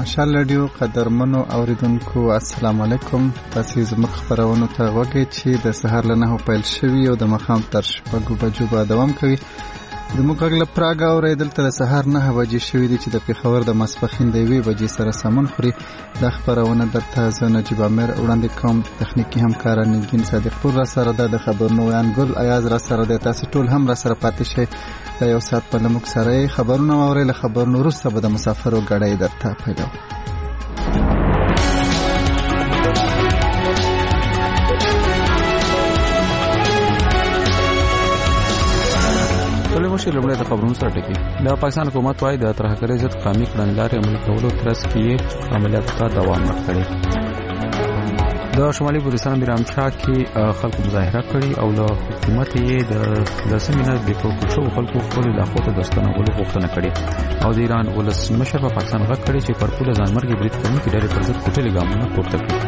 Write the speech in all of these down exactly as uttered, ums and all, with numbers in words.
مشال رادیو قدرمنو اوریدونکو السلام علیکم. تاسو زموږ خبرونه ته وګورئ چې د سهار له نهو پیل شوی او د مخام تر شپږو بجو به دوام کوي. د موږ له پراګ اوریدل تر سهار نه بجې شوی دی چې د پیښور د ماسپښین د یوې بجې سره سمون خوري. د خبرونه درته زه نجیب امیر وړاندې کوم. تخنیکی همکار نگین صادق پور را سره ده. د خبرونو ویانګل ایاز را سره ده. تاسو ټول هم را سره پاتې شئ. د یو ساعت په لمک سره خبرونه اورئ. له خبرونو وروسته به د مسافرو ګړۍ درته پیدا مشر لومړی د خبرونو سره ټکی. د پاکستان حکومت وايي د ترهګرۍ ضد قومي کړنلارې عملي کولو ترڅ کې عملیات ته دوام ورکړي. د شمالي بلوچستان میرامشاه کې خلکو مظاهره کړې او له حکومت یې د لسمې نه د ټوکل شوو خلکو خپلو علاقو ته د ستنولو غوښتنه کړې او د ایران ولسمشر په پاکستان غږ کړی چې پر پوله ځانمرګي برید کوونکي ډلې پر ضد کوټلي ګامونه پورته کړي.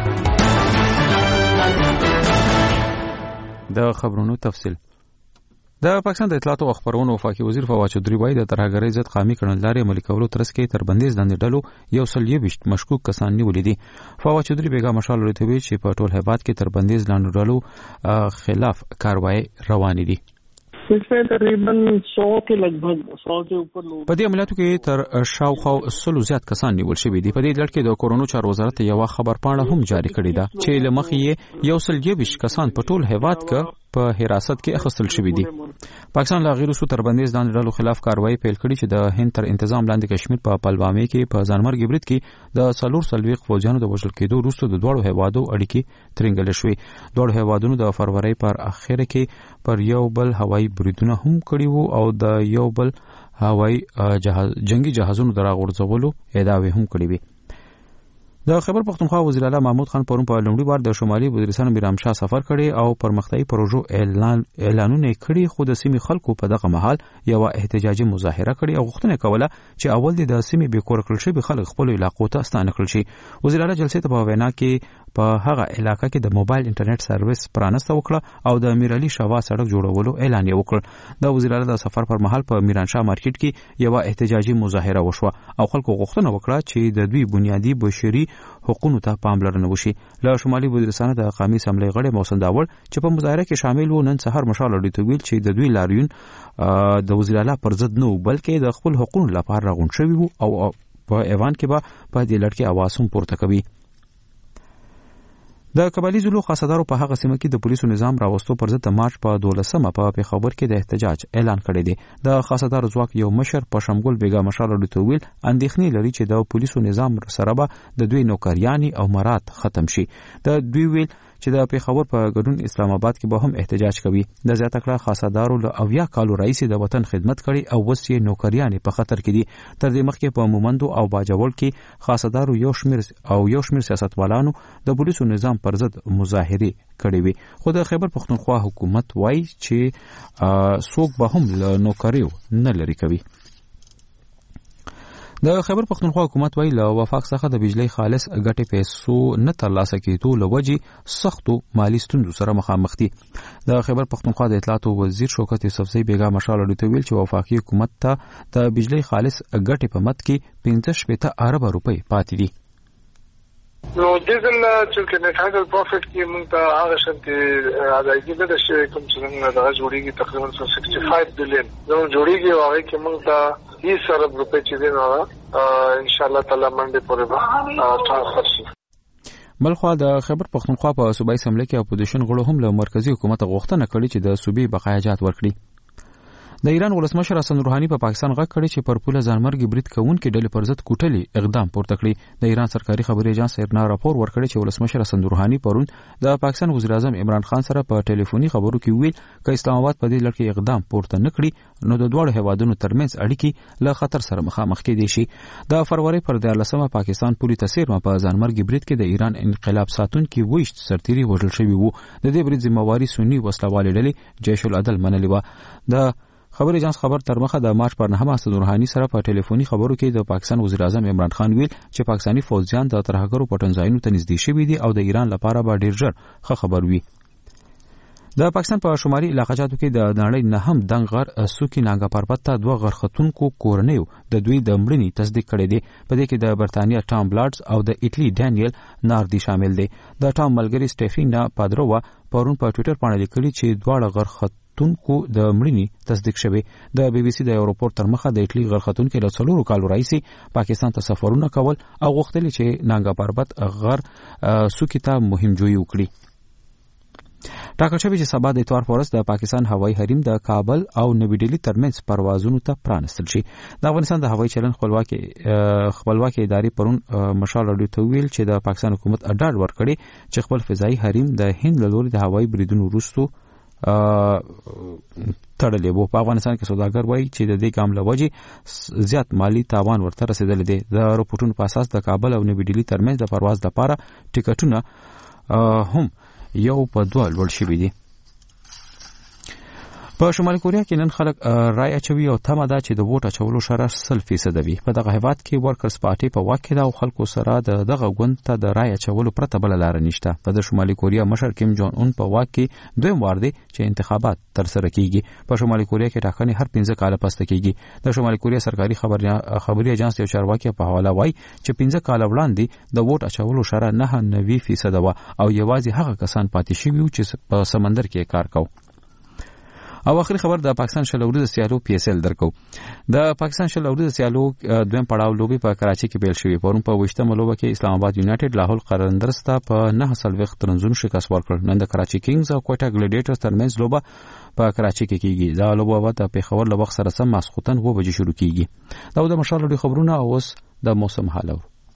د خبرونو تفصیل. د پاکستان د اطلاعات او خبرونو وفاقي وزیر فواد چودھری وايي د ترهګرۍ ضد قومي کړنلارې عملي کولو ترڅ کې تر بندیز لاندې ډلو یو سل یوویشت مشکوک کسان نیولي دي. فواد چودھری بیګا مشال ورته ویل چې په ټول هیواد کې تر بندیز لاندې ډلو خلاف کاروایی روانې دي. इसमें तकरीबन सौ के लगभग सौ के ऊपर लोग په دې عملیاتو کې تر شاوخوا سلو زیات کسان نیول شوي دي. په دې لړ کې د کورونو چارو وزارت یو خبر پاڼه هم جاری کړې ده چې له مخې یو سل یوویشت کسان په ټول هیواد کې په حراست کې اخیستل شوي دي. پاکستان لا غیر سو تر بندیز لاندې ډلو خلاف کاروایی پیل کړي چې د هند تر انتظام لاندې کشمیر په پلوامي کې په ځانمرګي برید کې د څلور سلويق فوجانو د وژل کېدو وروسته د دوړو هیوادو اړیکې ترنګل شوې. دوړو هیوادونو د فروری پر اخره کې پر یو بل هوایي بریدونه هم کړي وو او د یو بل هوایي جهاز جنگي جهازونو دراغورځولو ادعاوې هم کړې وي. د خیبر پختونخوا وزیر اعلی محمود خان پرون په لومړي بار د شمالي بلوچستان میرامشاه سفر کړي او پرمختیايي پروژو اعلان اعلانونه کړي. خو د سیمې خلکو په دغه مهال یو احتجاجي مظاهره کړي او غوښتنه کوله چې اول د سیمې به کور کړل شي خلک خپل علاقو ته ستانه کړل شي. وزیر اعلی جلسې ته په وینا کې په هغه علاقې کې د موبایل انټرنیټ سرویس پرانسته وکړه او د میرعلي شوا سړک جوړولو اعلان یې وکړ. د وزیر اعلی د سفر پر مهال په میرانشاه مارکیټ کې یو احتجاجي مظاهره وشوه او خلکو غوښتنه وکړه چې د دوی بنیادی بشري حقوقو ته پاملرنه وشي. له شمالي بلوچستان د قومي اسمبلی غړي محسن داوړ چې په مظاهره کې شامل و نن سحر مشال اړیته ویل چې د دوی لاریون د وزیر اعلی پر ضد نه بلکې د خپل حقوقو لپاره راغون شوی وو او په ایوان کې به په دې لړ کې اواز هم پورته کوي. د قبایلی زلو خاصدارو په هغه سیمه کې د پولیسو نظام راوستو پر ضد د مارچ په دولسمه په پیښور کې د احتجاج اعلان کړی دی. د خاصدارو ځواک یو مشر په شمګل بیګا مشال ډوتویل اندېښنې لري چې د پولیسو نظام سره به د دوی نوکریانی او مراد ختم شي. د دوی ویل چې د پیښور په ګډون اسلام آباد کې به هم احتجاج کوي. د زیاته کړه خاصدارو له اویا کالو رئیس د وطن خدمت کړي او وس یې نوکریانی په خطر کې دي. تر دې مخکې په مومندو او باجوړ کې خاصدارو یو شمیر او یو شمیر سیاستوالانو د پولیسو نظام پر ضد مظاهره کړې وي. خو د خیبر پختونخوا حکومت وایي چې څوک به هم له نوکریو نه لري کوي. د خیبر پختونخوا حکومت وایي له وفاق څخه د بجلی خالص ګټې پیسو نه ترلاسه کېدو له وجې سختو مالي ستونزو سره مخامخ دي. د خیبر پختونخوا د اطلاعات وزیر شوکت یوسفزئی بیګا مشال اړیته ویل چې وفاقي حکومت ته د بجلی خالص ګټې په مد کې پنځه شپېته اربه روپۍ پاتې دي. نو دیزل چې نه ټاګل پروفټ کې موږ ته هغه شنت ادایګي نه شي کوم چې موږ دغه جوړیږي تقریبا شپږ پنځه بلین نو جوړیږي او هغه کې موږ ته بیس ارب روپۍ چې دی نو ان شاء الله تعالی منډه پورې به ترانسفر شي. بلخوا د خیبر پختونخوا په صوبایي اسمبلی کې اپوزیشن غړو هم له مرکزی حکومت غوښتنه کړې چې د صوبې بقایاجات ورکړي. د ایران ولسمشر حسن روحاني په پاکستان غږ کړی چې پر پوله ځانمرګي برید کوونکي ډلې پر ضد کوټلي اقدام پورته کړی. د ایران سرکاري خبري ایجنس ایرنا راپور ورکړی چې ولسمشر حسن روحاني پرون د پاکستان وزیر اعظم عمران خان سره په ټلیفوني خبرو کې ویل چې اسلام آباد په دې لړ کې اقدام پورته نه کړي نو د دوه هیوادونو ترمنځ اړیکې له خطر سره مخامخ کېدي شي. د فروری پر دیارلسمه پاکستان پولی تسیر په ځانمرګي برید کې د ایران انقلاب ساتونکي وښت سرتيري وژل شوی وو. د دې برید ذمہواری سنی وسلوالې ډلې جیش العدل منلې و. د خبر ایجنس خبر تر مخه د مارچ پر نهمه حسن روحاني سره په ټلیفوني خبرو کې د پاکستان وزیر اعظم عمران خان ویل چې پاکستانی فوجیان د ترهګرو پټنځایونو ته نږدې شوي دي او د ایران لپاره به ډیر ژر ښه خبر وي. د پاکستان په شمالي علاقاجاتو کې د نړۍ نه هم دنګ غر سوکي ناګا پربت ته دوه غرختونکو کورنیو د دوی د مړینې تصدیق کړی دی. په دې کې د برتانیا ټام بلاډز او د ایټلی ډانیل ناردي شامل دي. د ټام ملګری سټیفینا پادرووا پرون په ټوئیټر باندې لیکلي چې دواړه غرختونکو د مړینې تصدیق شوی. د بي بي سي د یو راپور تر مخه د ایټلی غرختونکو له څلورو کالو راهیسې پاکستان ته سفرونه کول او غوښتل چې ناګا پربت غر سوکي ته مهمجویي وکړي. ټاکل شوی چې سبا د اتوار په ورځ د پاکستان هوایي حریم د کابل او نوی ډیلی ترمنځ پروازونو ته پرانستل شي. د افغانستان د هوایي چلن خپلواکي خپلواکي ادارې پرون مشال راډیو ته ویل چې د پاکستان حکومت اډاډ ورکړي چې خپل فضایي حریم د هند له لوري د هوایي بریدونو وروسته تړلې وو. په افغانستان کې سوداګر وایي چې د دې ګام له وجې زیات مالی تاوان ورته رسیدلی دی. د راپورټونو په اساس د کابل او نوی ډیلی ترمنځ د پرواز لپاره ټیکټونه هم یو په دوه لوړ شوي دي. په شمالي کوریا کې نن خلک رای اچوي او تمه ده چې د ووټ اچولو شرح سل فیصد وي. په دغه هیواد کې ورکرز پارټي په واک کې ده او خلکو سره د دغه ګوند ته د رای اچولو پرته بله لاره نشته. د شمالي کوریا مشر کیم جون اون په واک کې دویم وار دی چې انتخابات ترسره کیږي. په شمالي کوریا کې ټاکنې هر پنځه کاله پسته کیږي. د شمالي کوریا سرکاري خبري اژانس یو چارواکي په حواله وایي چې پنځه کاله وړاندې د ووټ اچولو شرح نه نوي فیصد وه او یوازې هغه کسان پاتې شوي وو چې په سمندر کې کار کوي. او اخري خبر د پاکستان شل اوريزه سیالو پی اس ال درکو. د پاکستان شل اوريزه سیالو دویم پړاو لوبي په کراچي کې پیل شوې. پرون په وشتمه لوبه کې اسلام آباد یونایټډ لاهور قلندرز ته په نه سلويخت رنزونو شکست ورکړ. نن د کراچي کینګز او کوټا ګلیډیټرز ترمنځ لوبه په کراچي کې کیږي. دا لوبه د پیښور له وخت سره سم ماسختن و بجې شروع کیږي. دا د مشال لوي خبرونه او اوس د موسم حالو.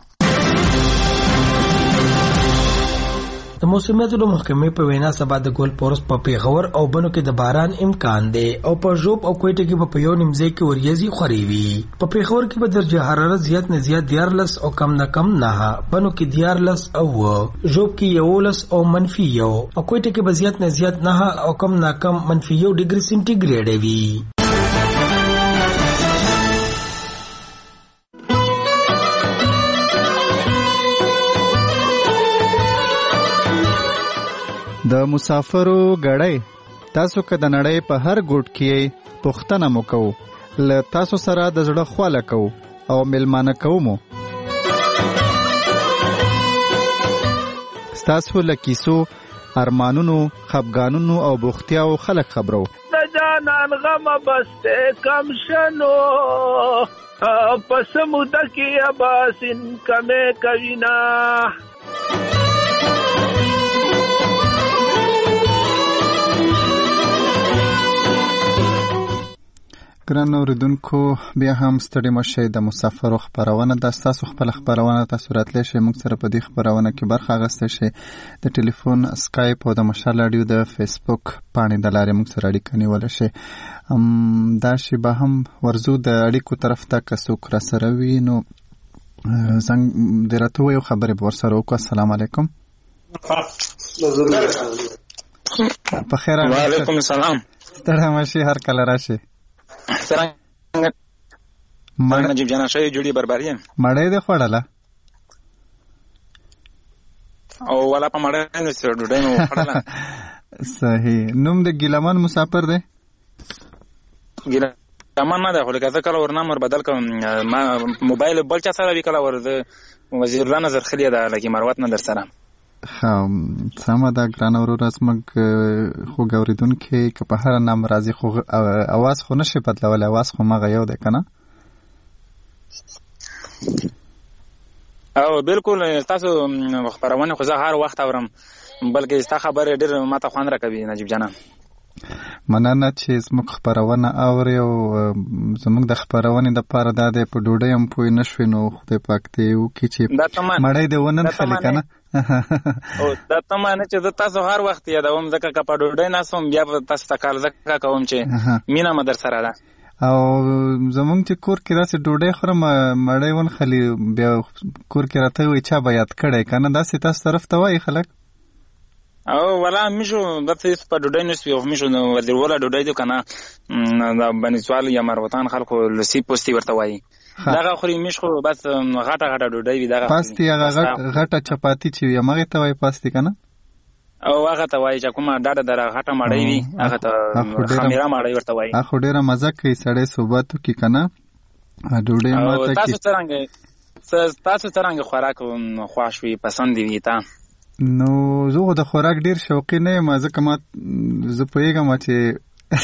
د موسمیاتو د محکمې په وینا سبا د ګول پورس په پیښور او بنو کې د باران امکان دی او په ژوب او کوټه کې په یو نیمځای کې وریځي خوري وي. په پیښور کې په درجه حرارت زیات نه زیات دیارلس او کم نه کم نه، بنو کې دیارلس او ژوب کې یولس او منفي یو او کوټه کې به زیات نه زیات نه او کم نه کم منفي یو ډیګري سنټیګریډ وي. د مسافرو غړی تاسو که د نړۍ په هر ګوټ کې پوښتنه مو کوو، له تاسو سره د زړه خواله کوو او میلمانه کوو مو. ستاسو له کیسو، ارمانونو، خفګانونو او بوختیاو خلک خبرو. د جانان غم بسته کم شنو پس موده کې اباسین کمه کوینا. ګران اوریدونکو، بیا هم ستړي مشئ. د مسافرو خبرونه د تاسو خپل خبرونه تاسو راتلی شئ موږ سره په دې خبرونه کې برخه اخیستی شئ. د ټلیفون، اسکایپ او د مشال راډیو د فیسبوک پاڼې د لارې موږ سره اړیکه نیولی شئ. دا شی به هم ورځو د اړیکو طرف ته که څوک را سره وي نو زنګ د راته ویو خبرې به ورسره وکړو. السلام علیکم. په خیر. وعلیکم السلام. ستړی مشئ، هر کله راشئ. څنګه مړ نجیب جان شای جوړي بربري مړې ده خوړله او ولا په مړې نه سره ډوډۍ نو خوړله. صحیح. نوم د ګیلمان مسافر دی؟ ګیلمان نه ده، خو لکه کله ورنامر بدل کوم ما موبایل بل چا سره وکړه ورده وزیر الله نظر خلیه ده لکه مروت نه در سره. هم سمه ده ګران وروره، زموږ خو ګوریدونکي که په هره نام راځي خو اواز خو نشي بدلولی، اواز خو مغه یو دی که نه؟ او بالکل تاسو خبرونه خو زه هر وخت اورم، بلکې ستا خبرې ډېر ماته خوند راکوي نجیب جانه. مننه چې زموږ خبرونه اوري او زموږ د خبرونې دپاره دا دی په ډوډۍ هم پوه نه شوې نو خدای پاک دې وکړي چې مړی دې وننښلي که نه. او دا ته معنی چې زه تاسو هر وخت یادوم، ځکه که په ډوډۍ ناست وم بیا به تاسو ته کال ځکه کوم چې مینه مې در سره ده. او زمونږ چې کور کې داسې ډوډۍ خورم مړی ونښلي بیا کور کې راته وایي چا به یاد کړی که نه، داسې تاسو طرف ته وایي خلک؟ او ولا میشو داسې په ډوډۍ نسوي او میشو وزیروله ډوډۍ دو که نه د بنسوال یا مروتان خلکو لسی پوستي ورته وایي دغه خوري میش خو بس غټه غټه ډوډۍ وي. دغه پاستي هغه غټه چپاتی چې وي هغې ته وایي پاستي که نه؟ او هغه ته وایي چې کومه ډاډه دره غټه مړۍ وي هغه ته خمیره مړۍ ورته وایي. خو ډېره مزه کوي سړی صحبت وکړي که نه ډوډۍ ماته تاسو څرنګه تاسو څرنګه خوراک خوښ وي پسند وي تا؟ نو زه خو د خوراک ډېر شوقي نه یم ځکه ما زه پوهېږم چې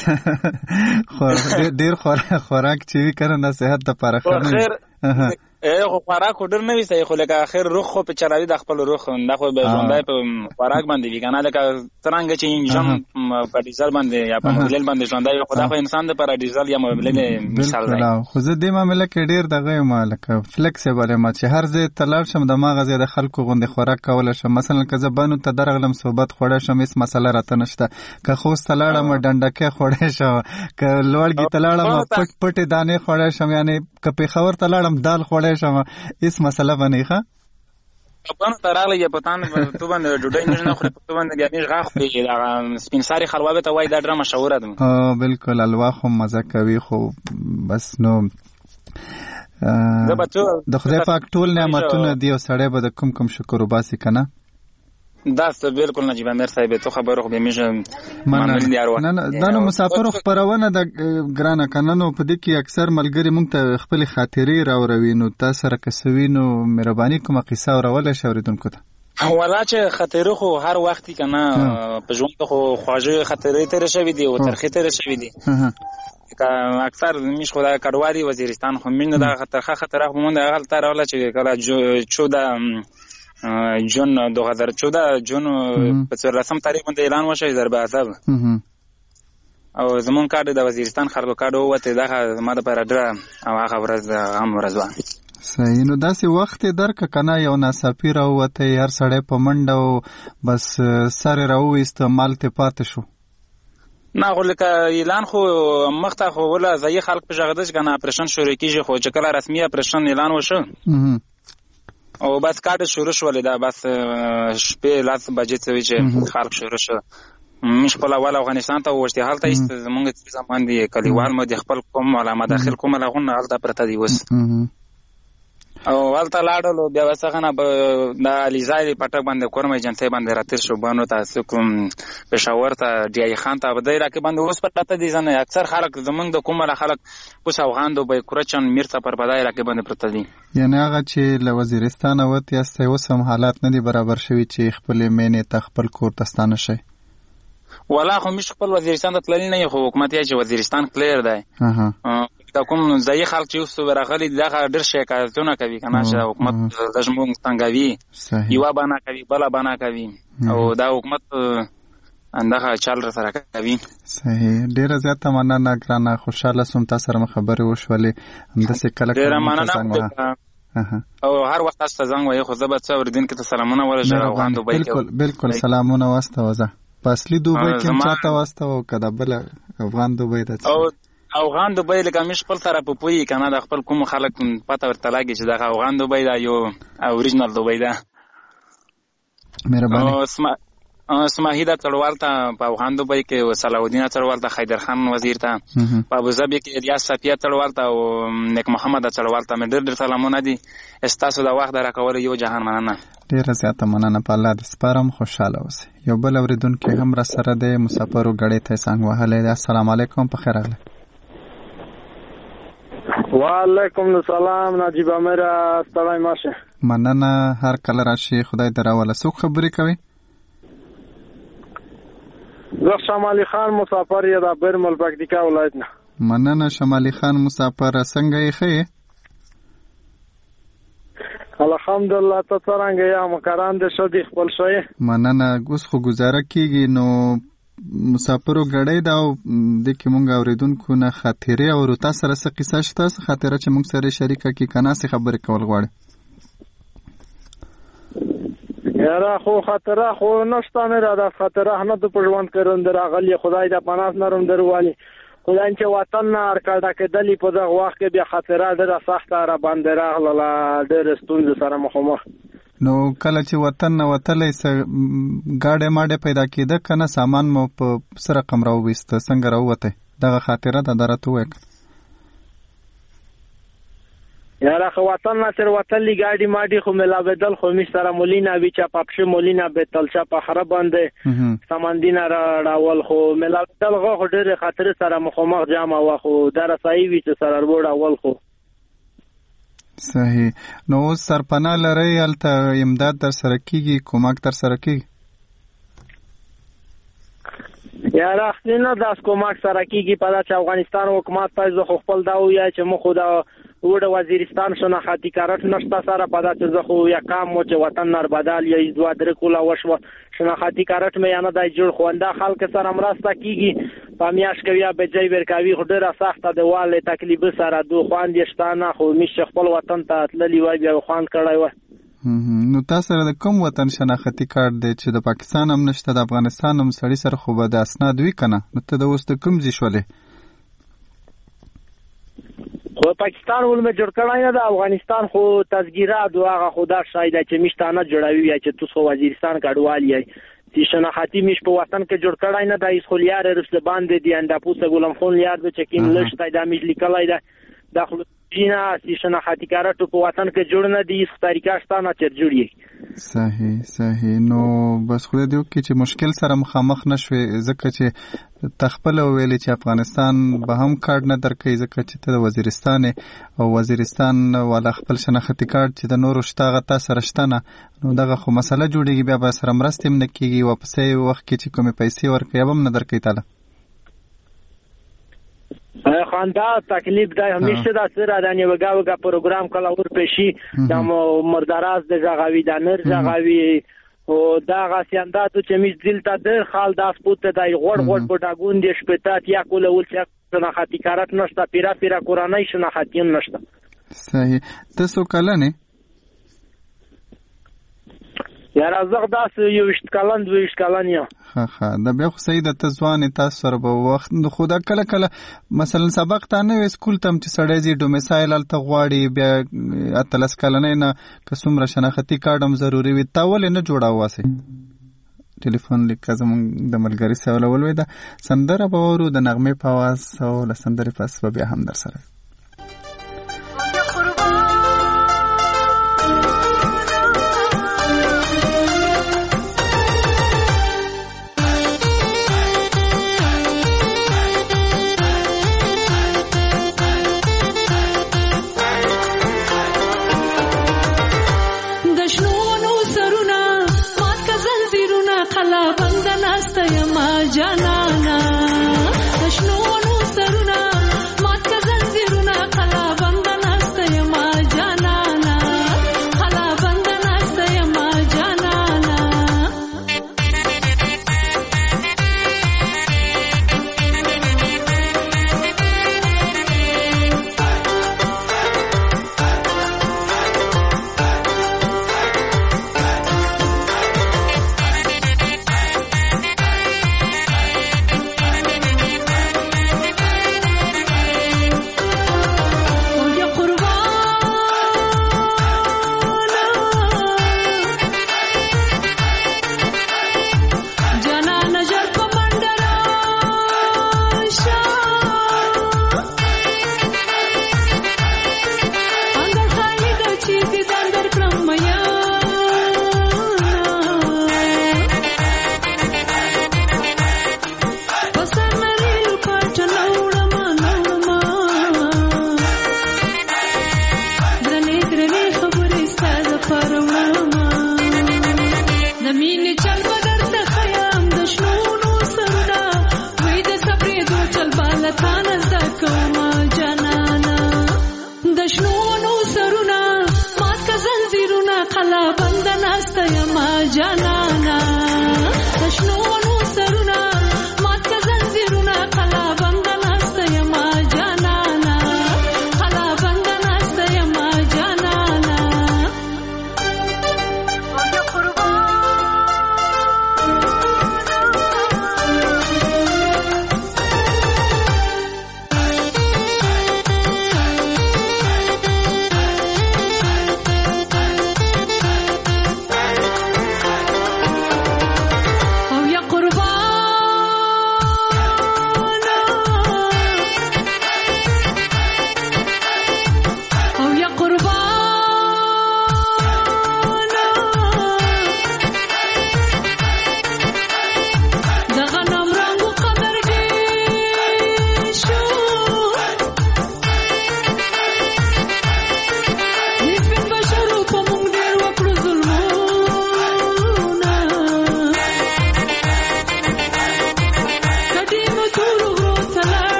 ډېر خوراک چې وي که نه د صحت دپاره ښه نه وي. خو خوراک خو ډېر نه وي صحیح خو لکه اخر روح خو په چلاوي د خپل روح دا خو به ژوندی په خوراک باندې وي که نه لکه څرنګه چې انجن په ډیزل باندې یا په موبیل باندې ژوندی وي خو دا خو انسان دپاره ډیزل یا موبیل مثال دی. خو زه دې معامله کې ډېر دغه یم لکه فلیکسیبل یم چې هر ځای ته لاړ شم دماغه ځای د خلکو غوندې خوراک کولی شم. مثلا که زه بنو ته درغلم صحبت خوړی شم هېڅ مسله راته نشته. که خوست ته لاړم ډنډکی خوړی شم که لوړګي ته لاړم پټ پټې دانې خوړی شم یعنې که پېښور ته لاړم دال خوړی شم هېڅ مسله به نه وي. ښه بانو ته راغلی یا پتان تو باندې ډوډۍ موږ نه خورې په تو باندې بیا موږ غا خورې دغه سپین ساري حلوا به ته وایي دا ډېره مشهوره ده. بلکل حلوا خو مزه کوي خو بس نو د خدای پاک ټول نعمتونه دي او سړی به د کوم کوم شکر وباسي که نه. دا ست بالکل نجیب امیر صاحب تو خبرو خو به میشه معمولی دی اروا دا نو مسافر خبرونه د ګرانه کننو په دې کې اکثر ملګری مونږ ته خپل خاطرې راوروي نو تاسو سره کسوي نو مهرباني کوم قصه اورول شي اوریدونکو ته. ولا چې خاطرې خو هر وخت کنه په ژوند خو خواږه خاطرې تر شوي دي او ترخه تر شوي دي. اکثر میش خو د کډوالي وزیرستان خو مين د خطرخه خطر خو مونږ هغه تر ولا چې کله چوده جون دو هزار چودہ جون په څوارلسم تاریخ باندې اعلان وشو ضرب عذاب او زمون کارت د وزیرستان خلکو کارت وته دغه ما د پر ډره او هغه ورځ هم ورځ و. صحیح نو داسې وخت درک کنه یو ناڅاپي راوته هر سړی په منډه بس سره راوېست مال ته پاتې شو. نه خو لکه اعلان خو مخته خو ولا ځای خلک په ژغدش کنه اپریشن شروع کیږي خو چې کله رسمي اپریشن اعلان وشو او بس کارت شروع شول دا بس شپې لاس بجې څه وی چې خلک شروع شو مش په اول افغانستان ته وشته حالت است زمونږ زمان دي کلیوال مو د خپل کوم علامه داخل کوم لغون حالت پرته دی وس او ولته لاړو بیا وسغه د الیزای پټک باندې کورم ایجنسی باندې راتیر شو بانو تاسو کوم پېښور ته ډی ای خان ته بدای راکې باندې اوس پټه دي ځنه اکثر خلک زمونږ د کومه خلک پوس افغان دوبه کورچن میرته پر بدای راکې باندې پرته دي. یعنی هغه چې له وزیرستان وته یاسته اوس هم حالات نه دي برابر شوي چې خپل مینې ته خپل کور ته ستانه شي. ولا خو مش خپل وزیرستان ته تللی نه خو حکومت یې چې وزیرستان کلیر دی. دا کوم ځای خلک چې اوس ورغلي دغه ډېر شکایتونه کوي کنه چې حکومت د زموږ څنګه وی یو باندې کوي بل باندې کوي او دا حکومت اندغه چل سره کوي. صحیح ډېر زیاته مننه ګرانه خوشاله سوم تاسو سره خبرې وشولې همداسې کله ډېر مننه او هر وخت تاسو زنګ وایي خو زه به څو وردین کې سلامونه ورسره افغان دوبۍ کې بالکل بالکل سلامونه واستوځه په اصلي دوبۍ کې چاته واستو کده بل افغان دوبۍ ته او افغان دوبۍ لکه مش خپل سره په پوي کنه د خپل کوم خلک پته ورته لاګي چې د افغان دوبۍ دا یو اوریجنل دوبۍ ده. مهرباني اسماهی دا چړوال ته په افغان دوبۍ کې صلاح الدین چړوال ته حیدر خان وزیر ته په ابوظبي کې الیاس صفیه چړوال ته او نیک محمد چړوال ته مې ډېر ډېر سلامونه دي. استاسو د وخت راکول یو جهان مننه. ډېر زیاته مننه په الله دې سپارم خوشاله اوسئ. یو بل اوریدونکي هم را سره د مسافرو غړې ته څنګه وهلې. السلام علیکم په خیر راغلی. وعلیکم السلام نجیب امیر ستړی ماشه. مننه هر کله راشي خدای دراوله. څوک خبرې کوي؟ زه شمالي خان مسافر یم د برمل پکتیکا ولایت نه. مننه شمالي خان مسافر څنګه یې ښه؟ الحمدلله ته څنګه یې مکران دې شدي خپل شوی؟ مننه اوس خو گزاره کیږي نو مسافرو غړې دا د کې مونږ اوریدونکو نه خاطرې او تاسو سره څه قصه شته څه خاطره چې مونږ سره شریکه کی کنه څه خبرې کول غواړي؟ یاره خو خاطره خو نشته نه را ده خاطره نه د پژوند کړم دراغلی خدای د پناه نرم دروالی خدای چې وطن نه ارکړه کېدلی په دغه وخت کې بیا خاطره ډېره سخته را باندې راغله ډېر ستونزې سره مخامخ. نو کله چې وطن نه وتلی څه ګاډې ماډې پیدا کېده که نه سامان مو په څه رقم راوویسته څنګه راووتی دغه خاطره ده دا راته ووایه. یاره خو وطن نه تر وطن لی ګاډي ماډي خو ملا بدل خو می سره مولینا ویچا پپشه مولینا به تلچا په خره باندې سمندینا راول خو ملا بدل غو ډېر خطر سره مخامخ جامه واخو در صحیح وی چې سره ورډ اول خو صحیح. نو سرپناه لري الته امداد در سره کیږي کومک در سره کیږي یاره خنه داس کومک سره کیږي په داسې افغانستان حکومت پای زه خپل دا ویا چې مخ خدا وړ وزیرستان شناختی کارت نشته سره په داسې زه خو یا کام مو چې وطن نر بدل یا دوه درې کولا وشو شناختی کارت مې نه دای جوړ خواندا خلک سره مرسته کیږي په میاش کوي به ځای ورکوي خو ډیره سخته د واله تکلیف سره دوه خواندې شتانه خو میش خپل وطن ته تللی وای بیا خواند کړای و. نو تاسو د کوم وطن شناختی کارت دی چې د پاکستان هم نشته د افغانستان هم سړی سره خو به د اسناد وی کنه نو ته د اوس د کوم ځای شولې خو پاکستان ولمه جوړ کړای نه د افغانستان خو تذکیرات دغه خدا شاید چې مشتانه جوړوي یا چې تاسو وزیرستان کډوال یې چې شناختی مش په وطن کې جوړ کړای نه د اسخولیار رسل باندې دی انده پوسه ګلم خون یاد چې کیم لشتای د مش لیکلای ده داخل جینا چې شناختی کارت په وطن کې جوړ نه دي اس طریقه شتانه چې جوړي صحیح صحیح. نو بس خو دې وکړي چې مشکل سره مخامخ نشوي ځکه چې تخپل ویلې چې افغانستان به هم کارت نه درکې ځکه چې ته وزیرستان او وزیرستان ولا خپل شناختی کارت چې د نورو شتاغه تاسو رښتنه نو دغه خو مسله جوړیږي بیا به سره مرستې نه کیږي واپسې وخت کې چې کومې پیسې ورکړي به نه درکې تعالی خاندا تکلیف دا همیشه دا سره د نیوګه وګه پروګرام کله ور پېشي د مرداراز د ژغاوی د نر ژغاوی او دا غاسیانداتو چې می دل ته د خال د اسپوت د غوړ غوړ په ډاګون د شپتات یا کوله ول چې نه خاطی کارت نشته پیرا پیرا قرانای شنه خاتین نشته. صحیح. تاسو کله نه یاره زغ داس یو وشت کلن دوه وشت کلن یا ها ها دا بیا خو سید ته ځوان تاسو سره به وخت خدا کله کله مثلا سبق ته نه سکول تم چې سړی زی ډومیسایل الته غواړي بیا اتلس کلنې نه قسم را شناختی کارډم ضروری وي تاول نه جوړاو واسه ټلیفون لیک زمون د ملګری سره ولوي دا سندره به ورو د نغمه په आवाज او د سندره پس بیا هم در سره جانانا شنو نو سرنا مات کزنجیر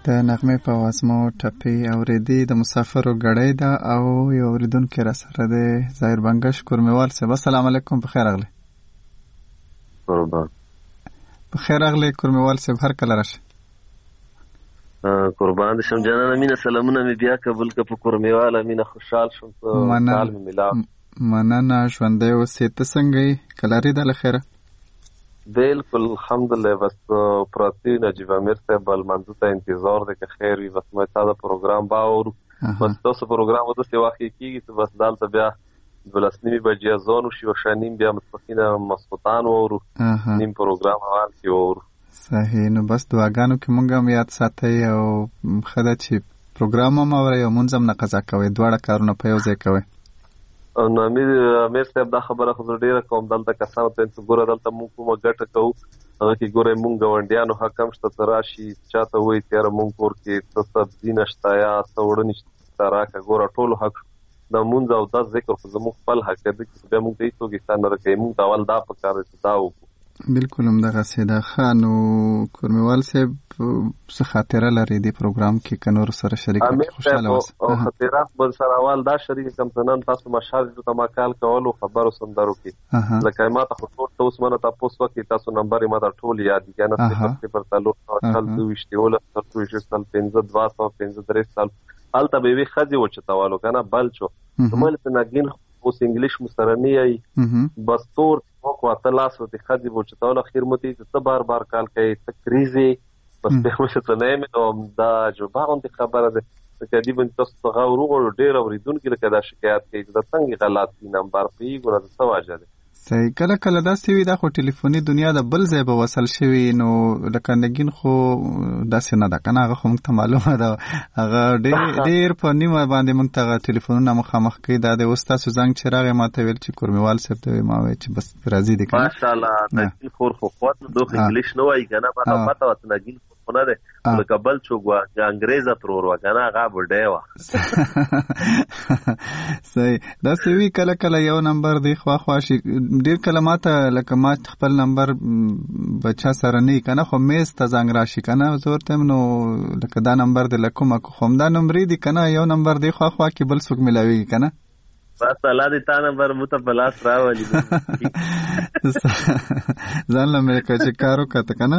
د نغمې په आवाज مو ټپې اورېدې د مسافرو غړې ده او یو اوریدونکو را سره ده ظاهر بنگش کورمیوال صاحب. السلام علیکم، په خیر اغلی. قربان په خیر اغلی کورمیوال صاحب، هر کله راشه. قربان شم جانانه، مینه سلامونه می بیا قبول ک په کورمیوال، مینه خوشحال شم په حال می ملا. مننه، ژوندی اوسې. ته څنګه یې؟ کلاری ده لخيره؟ بالکل الحمدلله. بس پراتی نجیب امیر صاحب المنځ ته انتظار ده که خیر وي. بس مې تا د پروګرام باور بس تاسو پروګرام وته سی واخی کیږي، بس دالته بیا دولس نیمه بجې ځانو شي او شانیم بیا متفقینه مسقطان وورو نیم پروګرام حال کی وورو. صحیح. نو بس دعاګانو کې مونږ هم یاد ساتي او خدای چې پروګرام هم اوري او مونږ هم نه قضا کوي، دواړه کارونه په یو ځای کوي. نو امیر امیر صاحب دا خبره خو ډیره کوم، دلته کسانو ته چې ګوره دلته مونږ کومه ګټه کوو، هغه کې ګوره مونږ ګاونډیانو حکم شته تراشي چاته وایي تیاره مونږ کور کې څه سبزي نشته یا څه وړه نشته راکړه، ګوره ټولو حق د مونځ او دا ذکر خو زموږ خپل حق دی چې بیا مونږ ته هېڅوک احسان نه راکوي. مونږ ته اول دا پکار دی چې دا وکړو. بالکل همدغسې ده. ښه نو کورمیوال صاحب څه خاطره لري دې پروګرام کې که نور سره شریک کړي؟ خوشحاله اوسه. او خاطرات بل سره اول دا شریک کم څه نن تاسو مشال ته ما کال کولو خبرو سندرو کې لکه ما ته خو ټول اوس منه تاسو وکي تاسو نمبر ما ته ټول یاد دي کنه چې پر تعلق خپل دوه شتول تر دوه شتل پنځه دوه سو پنځه درې سال الته به وی خځې وچتاوالو کنه بل چو کومل ته نګین اوس انګلیش مسترنی ای بس تور کو اتلاس ته خځې وچتاول اخیر متي ته بار بار کال کوي تکریزي بس به مشه ته نه مې دا جو باندې خبره ده کدی باندې تاسو ته غوړو غوړو ډیر اوریدونکو لکه دا شکایت کوي دا څنګه غلط دي نمبر پیګو د سواجه ده. صحیح. کله کله دا سی وی دا خو ټلیفوني دنیا د بل ځای به وصل شوی نو لکه نګین خو داسې نه ده کنه، هغه خو موږ ته معلومه ده هغه ډیر ډیر په نیمه باندې موږ ته ټلیفونونه مخامخ کوي. دا د اوس تاسو زنګ چې راغی ما ته ویل چې کورمیوال صاحب ته ما وایي چې بس راځي دي کنه ماشاءالله نګین خور خو خو دوه انګلیش نه وایي کنه ما ته پته وته نګین خو نه ده لکه بل چوغوا انګریزا پرور وکنه هغه بډای وا. صحیح. دا سی وی کله کله یو نمبر دی خوا خوا شي ډیر کلمات لکه ما خپل نمبر بچا سره نه کنه خو میز ته زنګ راشي کنه زور تم نو لکه دا نمبر د لکوم کوم دا نمبر دی کنه یو نمبر دی خوا خوا کې بل څوک ملاوي کنه بس الله دې تا نمبر متبلاس راولي ځان له مې کچې کارو کته کنه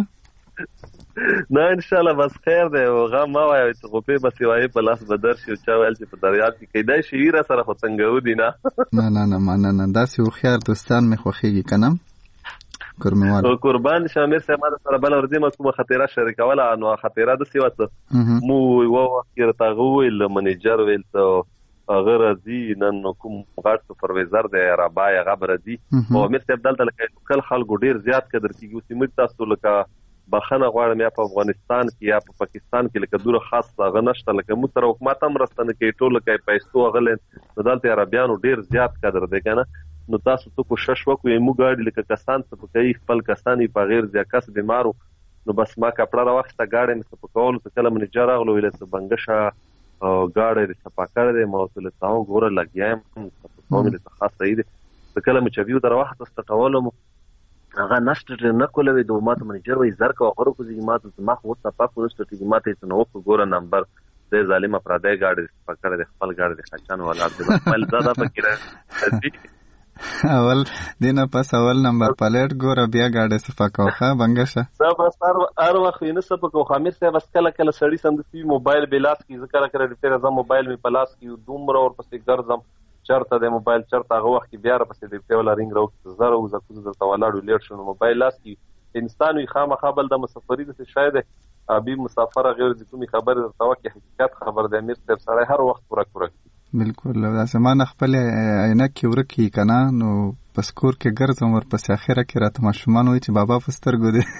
نه ان شاء الله بس خیر دی او غا ما وایي ته خو په بس وایي په لاس بدر شي چا ویل چې په دریاب کې کیدای شي را سره خو څنګه ودی نه نه نه نه نه نه داسې خو خیر دوستان مې خوخیږي کنه کورمیوال او قربان شامل سه ما سره بل ورځي ما کومه خطیره شریکوله نو خطیره د سیوته مو و وخت تا غویل منیجر ویل ته اگر ازي نن کوم غاټ سپروایزر دی ربا یا غبر دی او مې ستب دلته لکه کل خلکو ډیر زیات قدر کیږي چې موږ تاسو لکه بخنه غواړم یا په افغانستان کې یا په پاکستان کې لکه دوره خاص هغه نشته لکه موږ سره حکومت هم رستنه کې ټول لکه پیسو غلن نو دلته عربیانو ډیر زیات قدر دی کنه نو تاسو ته کوشش وکړئ موږ غاډي لکه کسان څه کوي خپل کسانی په غیر ځکاس بیمارو نو بس ما کپڑا را وخت غاډي مې په کول ته کله منی جره غلو ویل څه بنگشه او غاډي د صفاکر دی موصله تاو ګوره لګیایم په کومه له خاصه دی کله مې چویو در وخت استټولم هغه نشته نه کولوي د ماته منیجر وای زر کا غره کو زی ماته ما خو ته پاک ورسته چې ماته نو کو ګوره نمبر د ظالم پردای غاډي فکر د خپل غاډي د خچان ولا د مل زاده فکر اول دینه پس اول نمبر پلیټ ګوره بیا غاډي صفه کوخه بنگشه دا بس هر وخت نه صفه کو خامس ته بس کله کله سړی سندسي موبایل بلاس کی ذکر کړه د تیر ځم موبایل می پلاس کی دومره اور پسې ګرځم چرته د موبایل چرته هغه وخت بیا را پسې د پیولا رنګ راو زره او زکو د تولاړو لیټ شنو موبایل لاس کی انسان وي خامخا بل د مسافری د شاید ابي مسافر غیر د کومي خبر درته وکي حقیقت خبر د امیر صاحب سره هر وخت پوره پوره بالکل دا سمان خپل عینه کې ورکی کنه نو پس کور کې ګرځم ور پس اخره کې راته ماشومان وي چې بابا فستر ګو دي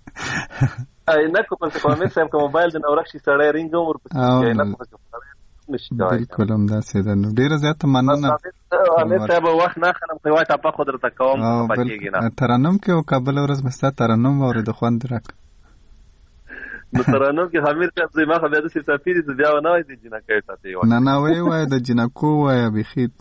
عینه کو په امیر صاحب کو موبایل د نورخ شي سړی رنګ ور پس عینه کو بالکل هم دا سیده نو ډیره زیاته مننه امیر صاحب وخت نه خلم په وای ته په خود درته کوم پکېږي نه ترنم کې او کابل ورځ مستا ترنم اورید خوند راک نو ترنم کې امیر صاحب زما خو بیا د سفیر د بیا نه وای د جنکې ته وای نه نه وای وای د جنکو وای بخید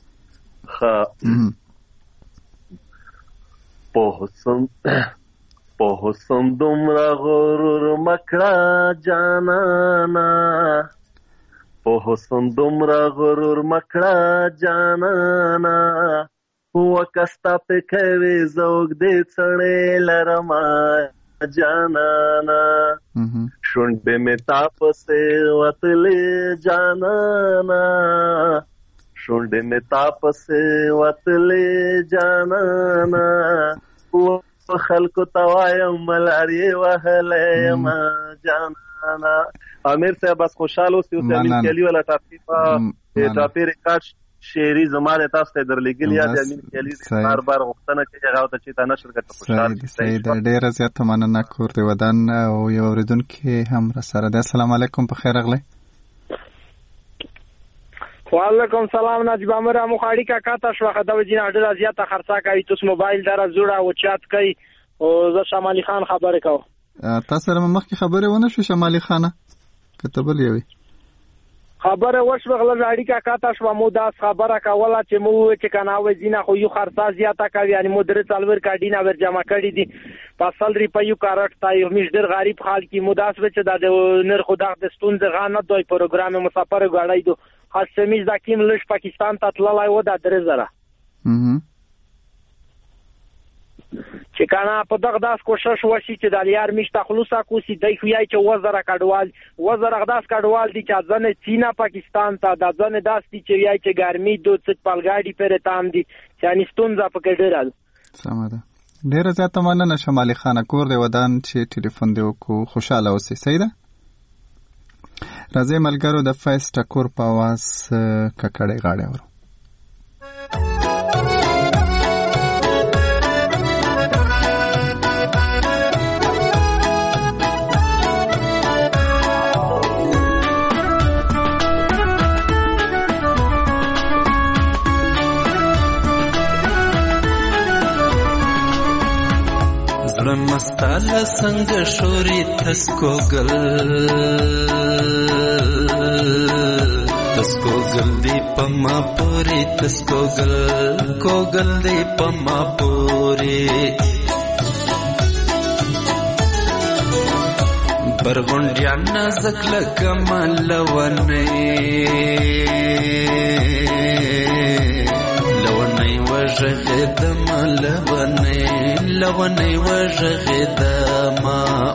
ها په حسن په حسن دومره غرور مکړه جانانا په حسن دومره غرور مکړه جانانا وکستا په کوي زوګ دې څړې لرما جانانا شونډې مې تاپسې وتلې جانانا شونډې مې تاپسې وتلې جانانا و خلکو ته وایم ملارې وهلی یمه جانانا. امیر صاحب بس خوشحال اوسئ. اوس امین کیلي والا ټاپي په ټاپي ریکارډ شعري زما د تاسو ته درلېږلي یا د امین کیلي بار بار غوښتنه کوي هغه ته چې تا نشر کړه خوشحال دي. صحیح ده، ډېره زیاته مننه. کور د ودان او یو اورېدونکی هم راسره دی. السلام علیکم، په خیر راغلی. وعلیکم سلام. نجیب امر مخاړي کا کاته شو خدای وجینا ډېره زیاته خرڅه کوي. تاسو موبایل دره زوړه او چات کوي او زه شمالي خان خبرې کوم. تاسو سره مخکې خبرې ونه شو شمالي خانه کتبل یوي خبره وشو غل اړیکه کاته شو مو دا خبره کوله چې مو چې کنه وزینه خو یو خرڅه زیاته کوي یعنی مدیر څلور کډینه ور جمع کړی دي پاسل ری په یو کارت تا یو مش ډیر غریب حال کې مداس وچ د نر خدا د ستون د غانه دوی پروګرام مسافر غړای دو خاصمیز د کیم لش پاکستان ته تللای و د درې زره چې کنه په دغه داس کوشش وشي چې د لیار مشته خلاصه کوسي دای خو یای چې وزره کډوال وزره غداس کډوال دي چې ځنه چینا پاکستان ته د ځنه داس دي چې یای چې ګرمي دوه څک پالګاډي پر تام دي چې انستون ز په کې ډیرال سمه ده. ډیره زیاته مننه شمالي خان. کور دی ودان چې ټلیفون دی وکړو. خوشاله اوسئ. صحیح ده. راځي ملګرو د فیس ټکور په आवाज ککړې غاړه ورو. مستاله څنګه شوري تسکو گل تسکو گل دی پما پوری تسکو گل کو گل دی پما پوری برغونډیا نازک لکمل ونه وژغدم لونی لونی وژغدم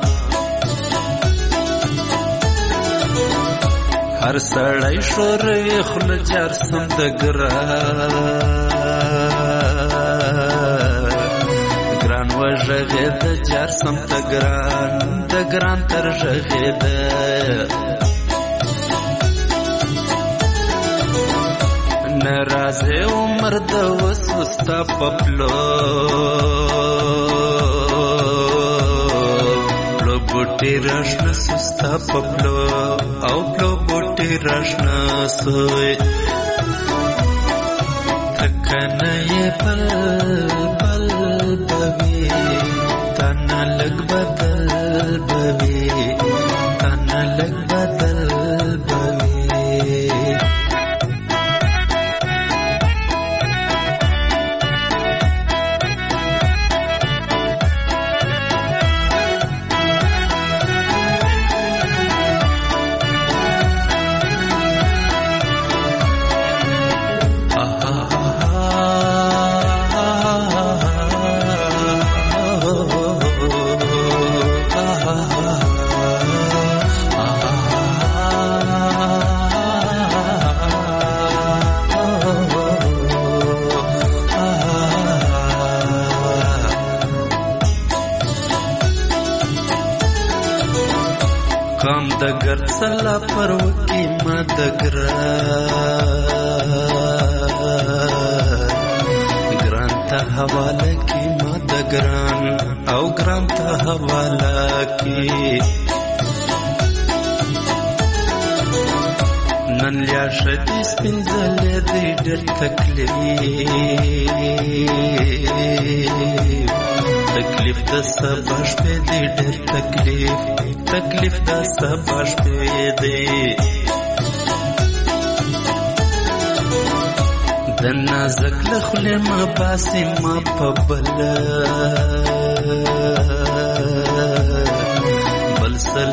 هر سړی شورې خل جار سم د ګران ګران وژغد جار سم د ګران د ګران تر ژغد نرازه عمر د وسوستا پپلو پلو بوټي راشنا سستا پپلو او پلو بوټي راشنا سوی تکنه یې بل بل بوي تانا لګ بدل بوي تانا لګ بدل بوي دگر سلا پر وکی ما دگران گران تا حواله کی ما دگران او گران تا حواله کی نن لیا شدی سپینزل دی در تکلیف تکلیف د سباش په دی ډېر تکلیف تکلیف د سباش په دی د نازک لخل ما پاسې ما په بل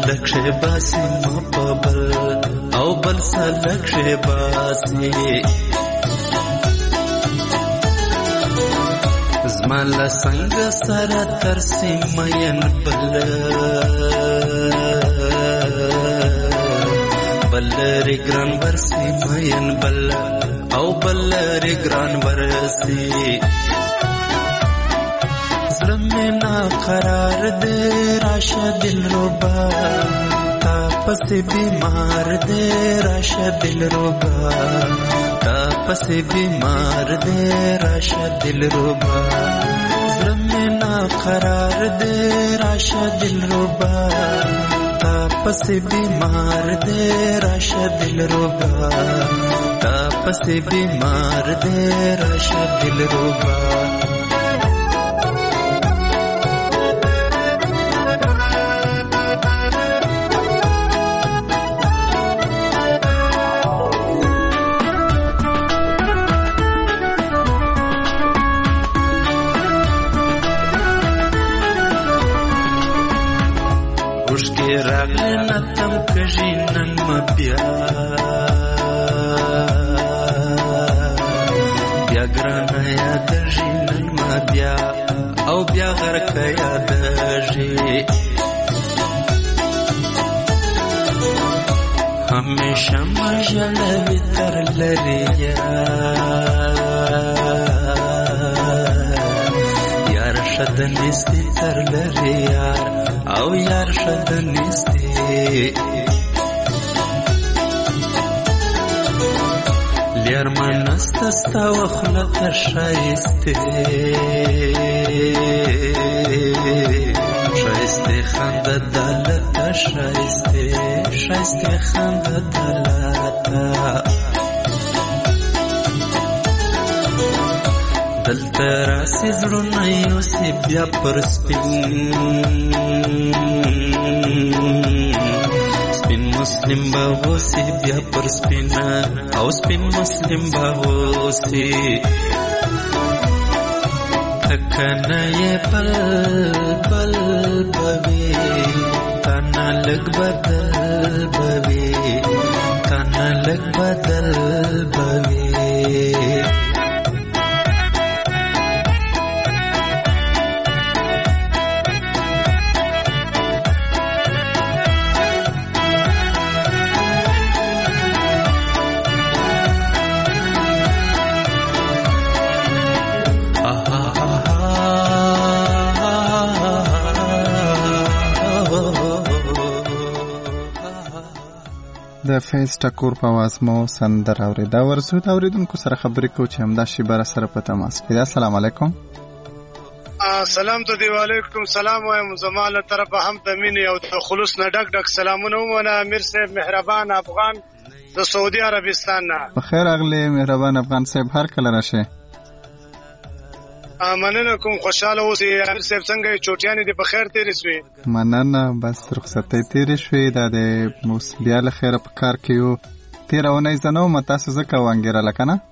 سلک شه باسی ما په بل او بل سلک شه باسی زمال څنګه سره تر سیمین بل بل ری ګران ورسی مین بل او بل ری ګران ورسی زلمنا قرار دے راشه دل ربا تا پس بیمار دے راشه دل ربا تا پس بیمار دے راشه دل ربا زلمنا قرار دے راشه دل ربا تا پس بیمار دے راشه دل ربا تا پس بیمار دے راشه دل ربا راغلی نتم کژی نن مبیا بیا ګرانه یادژي نن مبیا او بیا غرقه یادژي همیشه مژلوي تر لري یار شد نیستی تر لري یار او یار شد نیستی لیر من استستا و خلط شایستی شایستی خند دلتا شایستی شایستی خند دلتا دلتا راسی زرونه یوسی بیا پر سپین سپین مسلم باغوسی بیا پر سپینا او سپین مسلم باغوسی تکنه پل پل بوی تانا لگ بدل بوی تانا لگ بدل بوی د فیض ټکور په आवाज مو سندر اوریدا ورسو ته اوریدونکو سره خبرې کو چې همدا شی بر سره په تماس کې. السلام علیکم. سلام ته دی وعلیکم سلام وایم زماله طرفه هم د مینې او د خلوص نه ډک ډک سلامونه ومنه. امیر صاحب مهربان افغان د سعودي عربستان نه. بخیر اغلی مهربان افغان صاحب هر کله راشه. مننه کوم خوشاله اوسئ. امیر صاحب څنګه چوټیانې دې په خیر تیرې شوې؟ مننه بس رخصتۍ تیرې شوې. دا د اوس بیا له خیره په کار کې یو تېره اونۍ زه نه وم تاسو ځکه وانګېرله که نه؟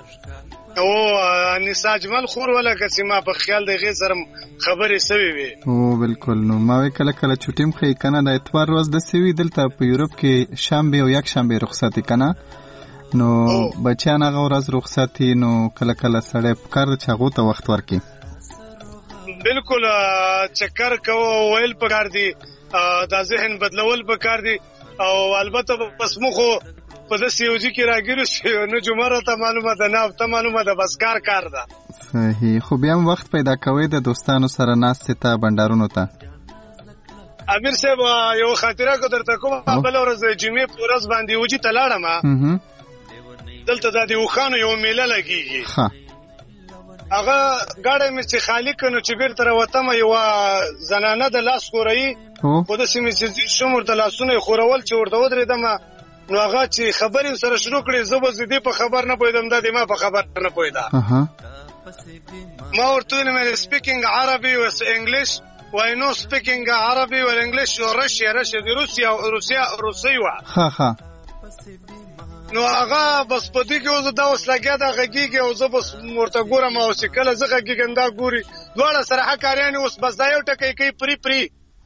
او نسا اجمل خور ولکه چې ما په خیال د هغې سره خبرې سوې وې. او بلکل نو ما وی کله کله چوټي م ښیي که نه د اتوار ورځ داسې وي دلته په یورپ کې شنبې او یک شنبې رخصت که نه نو بچیان هغه ورځ رخصتي نو کله کله سړی پکار ده چې هغو ته وخت ورکړي. بلکل چکر کوو ویل پکار دي دا ذهن بدلول پکار دي او البته بس مو خو په داسې یو ځای کې راګیرو چې نه جمعه راته معلومه ده نه هفته معلومه ده بس کار کار ده. صحیح. خو بیا هم وخت پیدا کوئ د دوستانو سره ناستې ته بنډارونو ته؟ امیر صاحب یو خاطره کو درته کوم. بله ورځ د جمعې په ورځ باندې وجي ته لاړم. دلته دا د اوښانو یو میله لګېږي. هغه ګاډی مې چې خالي کړ نو چې بېرته راوتمه یوه زنانه د لاس خورایي خو داسې مې چې ځیر شوم ورته لاسونه یې خورول چې ورته ودرېدمه نو هغه چې خبرې سره شروع کړې زه به د دې په خبر نه پوهېدم دا د ما په خبر نه پوهېده. ما ورته ویل مې سپیکینګ عربي و انګلیش و نو سپیکینګ عربي و انګلیش و رشیا رشیا د روسیا روسیا روسي وه. ښه ښه. نو هغه بس په دې کې اوس دا اوس لګیا ده غږېږي او زه بس ورته ګورم او چې کله زه غږېږم دا ګوري دواړه سره ښه کاریانې اوس بس دا یو ټکی کوي پرې پرې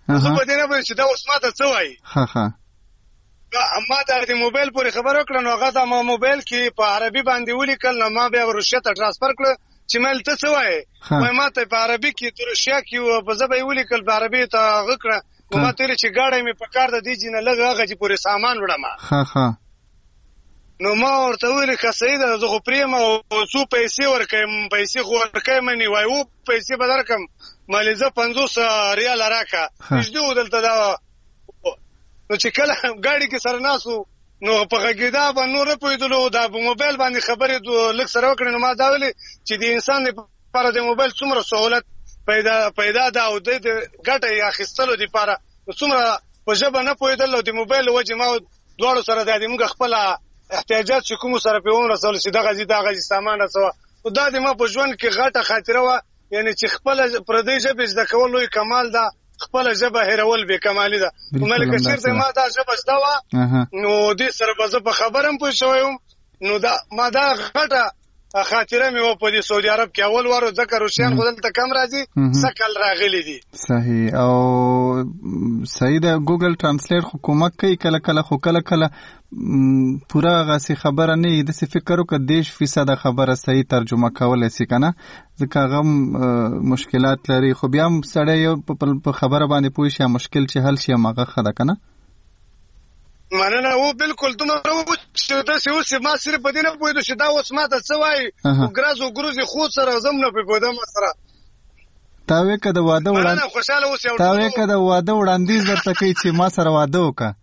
زه په دې نه پوهېږم چې دا اوس ماته څه وایي. ښه ښه ما د موبایل پورې خبر وکړه، نو هغه ته ما موبایل کې په عربي باندې ولیکل، نو ما بیا روسیه ته ټرانسفر کړه چې مل ته څه وایي. وایي ما ته په عربي کې د روسیه کې په زه به یې ولیکل، په عربي ته هغه کړه، نو ما ته ویل چې ګاډی مې په کار د دې ځای نه لږ هغه چې پورې سامان وړم. ښه ښه نو ما ورته ویل که صحیح ده زه خو پرېږم او څو پیسې ورکوم، پیسې خو ورکوم نه. وایي اوه پیسې به درکړم، مالې زه پنځوس ریاله راکړه. نږدې و دلته دا. نو چې کله ګاډي کې سره ناست وو نو په غږېدا به نور نه پوهېدلو، دا په موبایل باندې خبرې لږ سره وکړې. نو ما دا ویلې چې د انسان لپاره د موبایل څومره سهولت پیدا پیدا ده او د ګټه یې اخیستلو دپاره څومره په ژبه نه پوهېدل، او د موبایل له وجې ما دواړو سره دا د موږ خپله احتیاجات چې کومو سره پرې ورسول چې دغه ځي دغه ځي سامان رسوه. دا د ما په ژوند کې غټه خاطره وه، یعنې چې خپله پردۍ ژبې زده کول لوی کمال ده، خپله ژبه هېرول بې کمالي ده. ملکه چېرته ما دا ژبه زده وه نو دې سره به زه په خبره هم پوه شوی وم. نو دا ما دا غټه خاطره مې وه په دې سعودي عرب کې اول وار، ځکه روسیان خو دلته کم راځي، سکل راغلي دي. صحیح. او صحیح ده ګوګل ټرانسلیټ خو کومک کوي کله کله، خو کله کله پوره هغسې خبره نه وي. داسې فکر وکړه دېرش فیصده خبره صحیح ترجمه کولی سي که نه، ځکه هغه هم مشکلات لري. خو بیا هم سړی یو په خبره باندې پوه شي، مشکل چې حل شي هماغه ښه ده که نه. مننه. و بالکل دومره و چې داسې اوس ما صرف په دې نه پوهېدو چې دا اوس ما ته څه وایي، ګراز و ګروز یې خود سره زه هم نه پوهېدم سره. تا وې که د واده وړاندیز درته کوي چې ما سره واده وکړه؟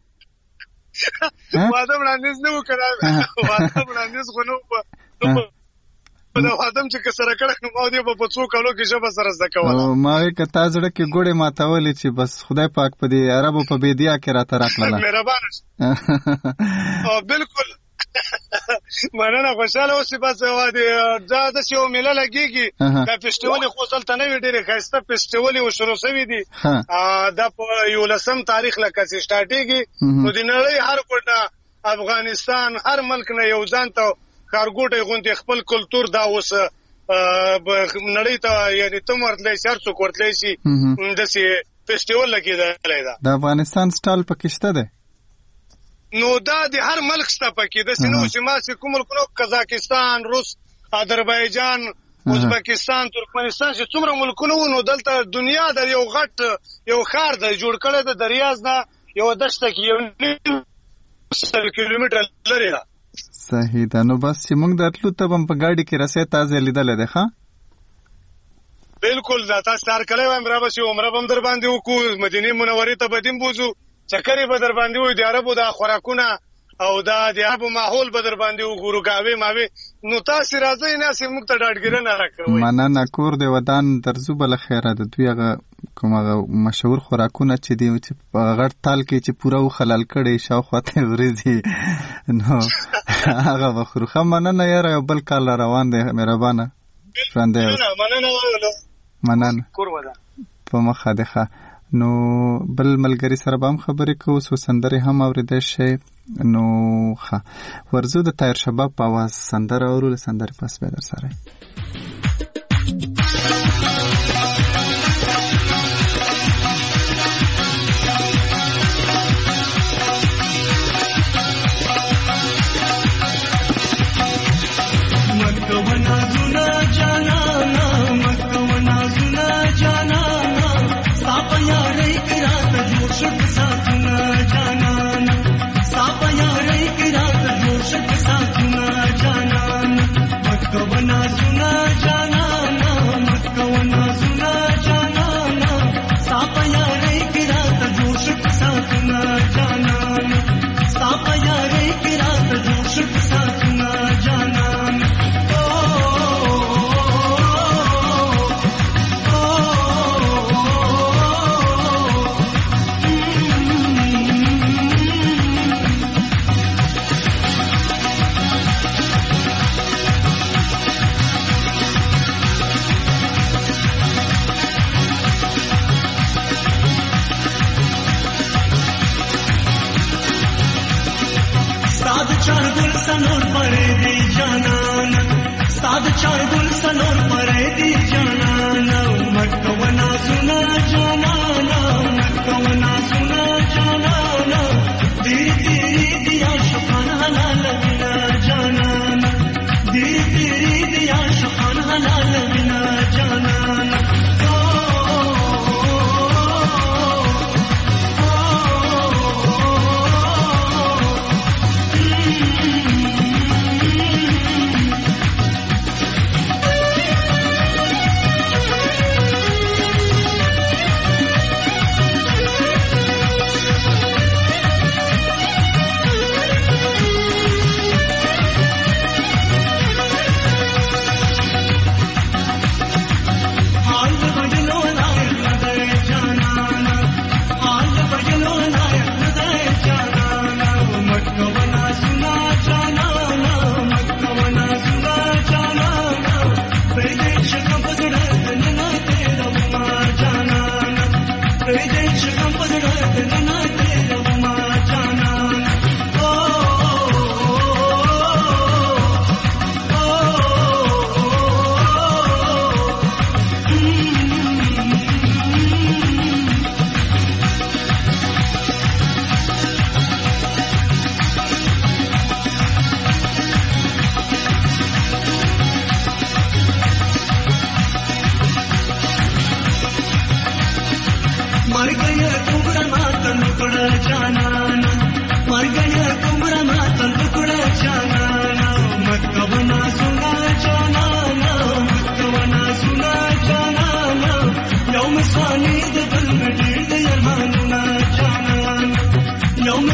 واده وړاندیز نه و که واده وړاندیز خو نه و. دا واده م چې که سره کړی نو ما دې به په څو کالو کې ژبه سره زده کوله. ما وې که تا زړه کې ګوړې ماتولې چې بس خدای پاک په دې عربو په بیدیا کې راته راکړله. مهربانه بالکل. مننه. خوشحاله اوسې. بس دا داسې یو میله لګېږي، دا فېسټیول خو دلته نه وي، ډېرې ښایسته فېسټیول یې شروع شوي دي. دا په یولسم تاریخ لکه چې سټارټېږي، نو د نړۍ هر ګوټ نه، افغانستان هر ملک نه یو ځان ته ښارګوټی غوندې خپل کلتور دا اوس نړۍ ته یعنې ته هم ورتلی شي، هر څوک ورتلی شي، داسې فېسټیول لګېدلی ده. د افغانستان سټایل پکې شته دی؟ نو دا د هر ملک شته پکې، داسې نه و چې ما چې کوم ملکونه قزاقستان، روس، آذربایجان، ازبکستان، ترکمنستان چې څومره ملکونه وو، نو دلته دنیا د یو غټ یو ښار دی جوړ کړی دی، د ریاض نه یوه دشته کې یو نیم سل کیلومتره لرې ده. صحیح ده. نو بس چې موږ درتلو ته به هم په ګاډي کې رسۍ تازه لیدلی دی. ښه بالکل. دا تاسو سهار کلی وایم را به شي، عمره به هم در باندې وکړو، مدینې منورې ته به دې هم بوځو، چکرې به در باندې وي، د عربو دا خوراکونه او دا د عربو ماحول به در باندې وګورو، ګاوې ماوې. نو تاسې راځئ، ناسې موږ ته ډاډګیرنه راکوئ. مننه. کور د ودان درځو به له خیره. د دوی هغه کوم هغه مشهور خوراکونه چې دي چې په غټ تال کې چې پوره وخلل کړی شاوخوا ته ورځي، نو هغه به خورو. ښه مننه یاره، یو بل کال روان دی. مهربانه. ژوندی اوسه. مننه. کور ودان په مخه دی. ښه نو بل ملګری سره به هم خبرې کوو، څو سندرې هم اورېدی شئ. نو ښه ورځو د طاهر شباب په اواز سندره اورو، له سندرې پس بیا در سره Mekka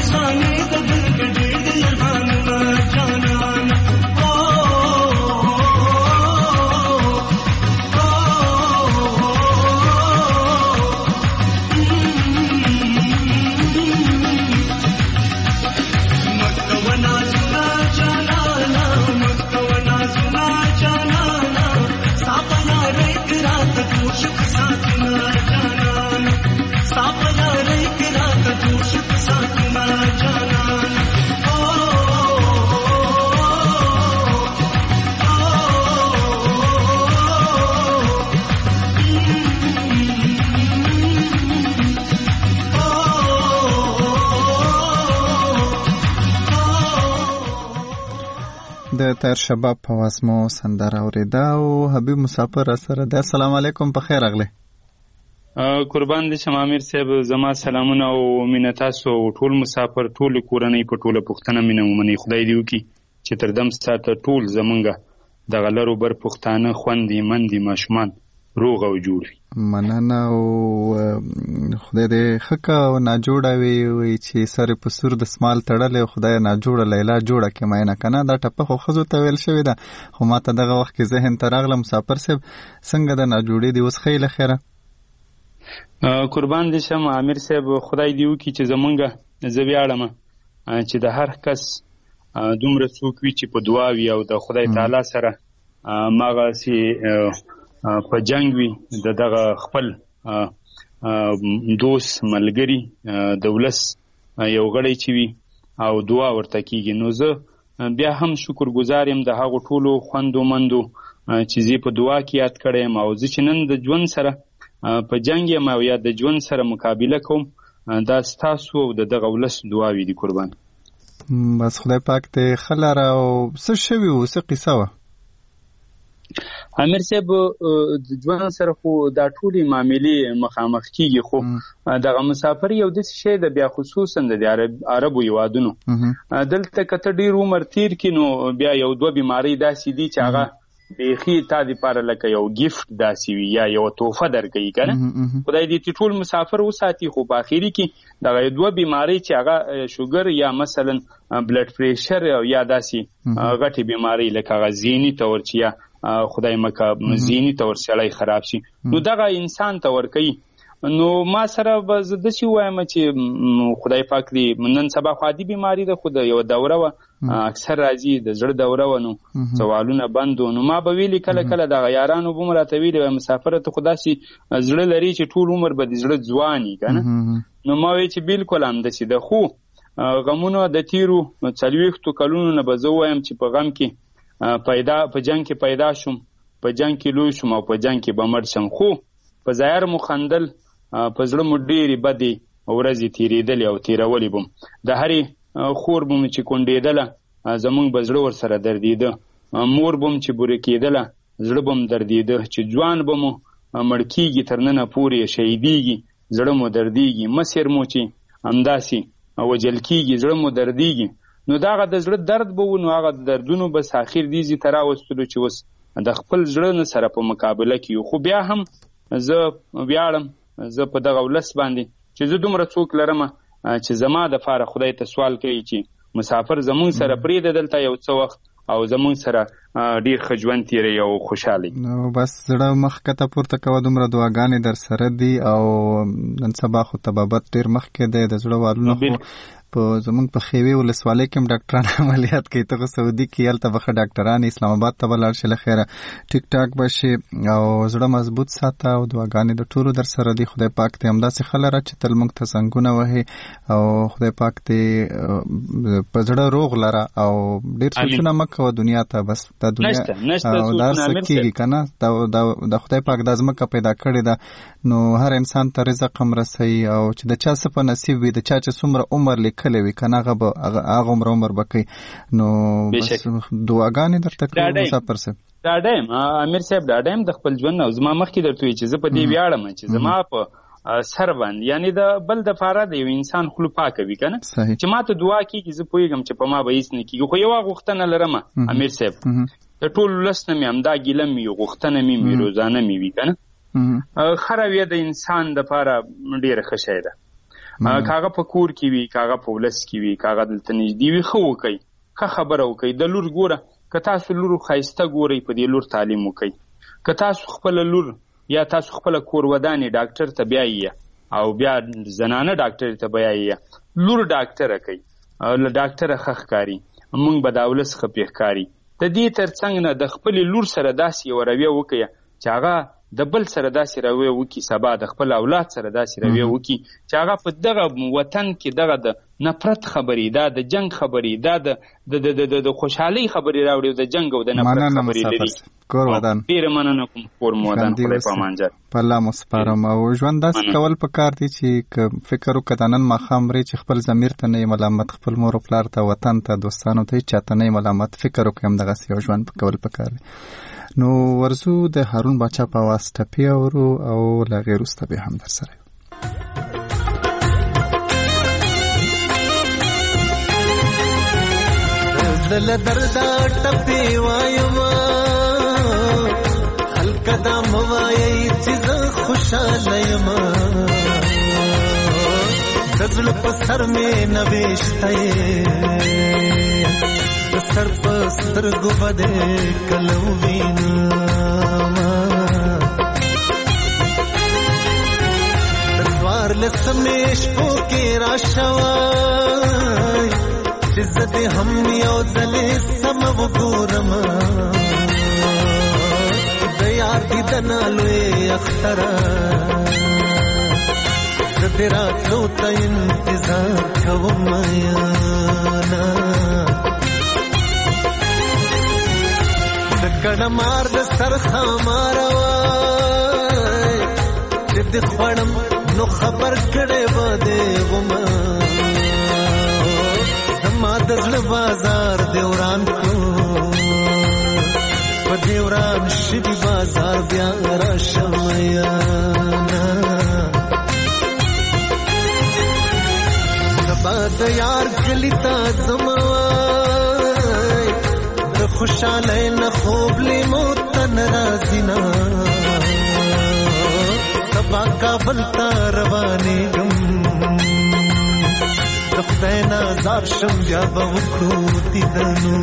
د تر شباب په واسمو سندره اوریدا او حبیب مسافر سره د السلام علیکم په خیر اغله قربان دي شم امیر صاحب زما سلامونه او مینه تاسو ټول مسافر ټول کورنۍ په ټوله پښتنه مینه ومني خدای دی وکي چې تر دم ساته ټول زمونږه د غلرو بر پښتانه خوندې مندي ماشومان روغ او جوړ مننه او خدای دې خکه او نا جوړه وي وي چې سره په سور د سمال تړلې خدای نا جوړه لیلا جوړه کې مینه کنه دا ټپه خو خزو ته ویل شوی دا خو ماته دغه وخت کې ذهن تراغله مسافر صاحب څنګه د نا جوړې دی اوس خیله خیره قربان دي شم امیر صاحب خدای دی وکي چې زمونږه زه ویاړم چې د هر کس دومره څوک وي چې په دعا وي او د خدای تعالی سره ماغه سي په جنگ وي د دغه خپل دوست ملګری دولس یو غړی چې وي او دعا ورته کیږي نو زه بیا هم شکر گزار یم د هغو ټولو خوندو مندو چې زه په دعا کې یاد کړم او زه چې نن د ژوند سره په جنگ یم او یا د ژوند سره مقابله کوم دا ستاسو او د دغه ولس دعاوې دي قربان بس خدای پاک ته خلاره او څه شوي و څه قصه وه امیر صاحب د ژوند سره خو دا ټولې معاملې مخامخ کیږي خو دغه مسافر یو داسې شی ده بیا خصوصا د عربو هیوادونو دلته که ته ډېر عمر تیر کړي نو بیا یو دوه بیمارۍ داسې دي چې هغه بیخي تا دپاره لکه یو ګیفټ داسې وي یا یوه تحفه درکوي که نه خدای دې چې ټول مسافر وساتي خو په اخري کې دغه دوه بیمارۍ چې هغه شوګر یا مثلا بلډ پریشر یا داسې غټې بیمارۍ لکه هغه ذهني طور چې یا خدای مکه ذهني طور سړی خراب شي نو دغه انسان ته ورکوي نو ما سره به زه داسې ووایم چې خدای پاک دې نن سبا خو عادي بیماري ده خو د یوه دوره وه اکثر راځي د زړه دوره وه نو سوالونه بند و نو ما به ویلي کله کله دغه یارانو به م راته ویلي وای مسافره ته خو داسې زړه لري چې ټول عمر به د زړه ځوان وي که نه نو ما وایي چې بلکل همداسې ده خو غمونه د تیرو څلوېښتو کلونو نه به زه ووایم چې په غم کې پیدا په جنگ کې پیدا شوم په جنگ کې لوی شوم او په جنگ کې به مړ شم خو په ظاهر مو خندل په زړه مو ډېرې بدې ورځې تېرېدلې او تېرولې بم د هرې خور به مو چې کونډېدله زمونږ به زړه ورسره دردېده مور به م چې بوره کېدله زړه به م دردېده چې ځوان به مو مړ کېږي تر ننه پورې شهیدېږي زړه مو دردېږي مصر مو چې همداسې وجل کېږي زړه مو دردېږي نو دا هغه د زړه درد به و نو هغه دردونو بس آخر دیزي ته راوستلو چې اوس د خپل زړه نه سره په مقابله کې یو خو بیا هم زه ویاړم زه په دغه ولس باندې چې زه دومره څوک لرم چې زما دپاره خدای ته سوال کوي چې مسافر زمونږ سره پرېږده دلته یو څه وخت او زمونږ سره ډېر ښه ژوند تېروي او خوشحاله نو بس زړه مخ کته پورته کوه دومره دعاګانې در سره دي او نن سبا خو طبابت ډېر مخکې دی د زړه والونه خو په زمونږ په خیوې ولسوالۍ کې هم ډاکټران عملیات کوي ته خو سعودي کې هلته به ښه ډاکټران اسلام آباد ته به لاړ شي له خیره ټیک ټاک به شي او زړه مضبوط ساته او دعاګانې د ټولو در سره دي خدای پاک دې همداسې ښه لره چې تل موږ ته زنګونه وهي او خدای پاک دې په زړه روغ لره او ډېر سوچونه مه کوه دنیا ته بس دا دنیا او دا هر څه کېږي که نه د خدای پاک دا ځمکه پیدا کړې ده نو هر انسان ته رزق هم رسوي او چې د چا څه په نصیب وي د چا چې څومره عمر لیکلی وي که نه هغه به هغه عمر عمر به کوي نو بس دعاګانې درته کوم مسافر صاحب ډاډه یم امیر صاحب ډاډه یم د خپل ژوند نه زما مخکې درته وایي چې زه په دې ویاړم چې زما په سر باندې یعنی د بل دپاره د یو انسان خوله پاکه وي که نه چې ما ته دعا کېږي زه پوهېږم چې په ما به هېڅ نه کېږي خو یوه غوښتنه لرم امیر صاحب د ټول ولس نه مې همدا ګیله مې وي غوښتنه مې وي روزانه مې وي که نه ښه رویه د انسان دپاره ډېره ښه شی ده کاغه په کور کې وي کاغه په ولس کې وي کاغه دلته نږدې وي خو وکي که خبره وکي د لور ګوره که تاسو لور خایسته ګوري په دې لور تعلیم وکي که تاسو خپل لور یا تاسو خپل کور ودانې ډاکټر ته بیایي او بیا زنانه ډاکټر ته بیایي لور ډاکټر کوي له ډاکټر خخ کاری مونږ به دا ولس خپېخ کاری د دې ترڅنګ نه د خپل لور سره داسې یو رویه وکي چې هغه د بل سره داسې رویه وکي سبا د خپل اولاد سره داسې رویه وکي چې هغه په دغه وطن کې دغه د نفرت خبرې دا د جنگ خبرې دا د د د خوشحالي خبرې راوړي د جنگ او د نفرت خبرې لري کور ودان ډیر مننه کوم کور مودان خدای په مانځه په الله مسپارم او ژوند داس کول په کار دي چې فکر وکړنن ما خامري چې خپل ضمیر ته نه ملامت خپل مور او پلار ته وطن ته دوستانو ته چاته نه ملامت فکر وکم دغه سیو ژوند په کول په کار دي نو ورزو د هارون باچا په واسطه پیاورو او لا غیر واستبه هم در سره دل دردا ټپي وایما خلک دا موایي چې خوشاله یم دزل په سر مې نوښتې سر په سترګو باندې کلو وینا دوار لسمېش په کې راشوي عزت هم یو ځلې سم وګورم د یار دې دنالوي اختر زدرا څو ته انتظار کوم یا نا کړه مار د سر خماروي چې د خړم نو خبر کړي بده ومه زما د بازار دیوران کو په دیوران شي بازار بیا را شمیا سبا د یار کلیتا زما خوشاله نه خوب لیمو تن رازینا سبا کابل تا روانې گم د خدای نازار شم بیا به وکړو دیدنو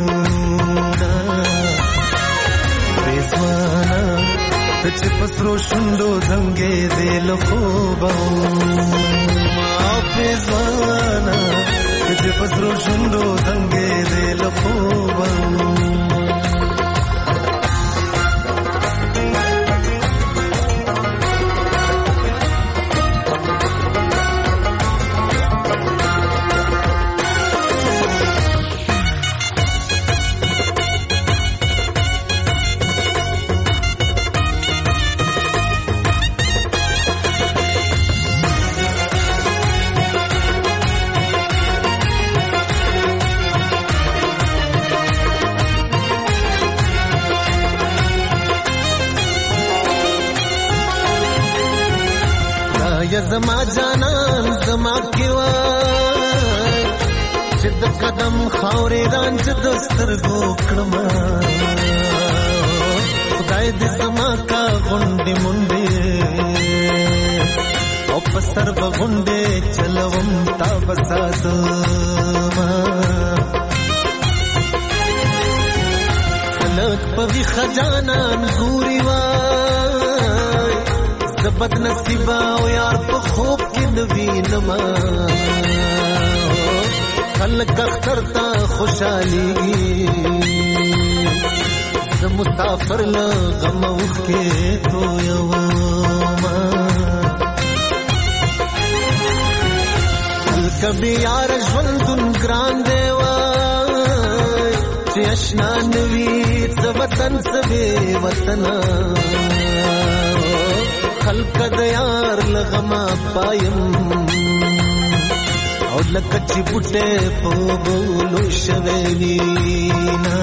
ریزوانا ته چې پسرو شونډو زنګې دې له خوبه ما ریزوانا ته چې پسرو شونډو زنګې دې له خوبه زما جانان زما کیوا چې د قدم خاورې رانج د سترګو کړم خدای دې زما کا غونډې مونډې او په سر به غونډې چلوم تا بساتما خلک په وی خجانان ګوري وای زبد نصیبا او یار په خوب کې نوینما خلک اختر تا خوشالي ز مسافر لا غم وکې تو یو ما کبي یار ژوندون ګران دی وای چې آشنا نوي ز وطن سوي وطن خلق د یار لغما پایم او لکه چې بوټه په بولو شوینا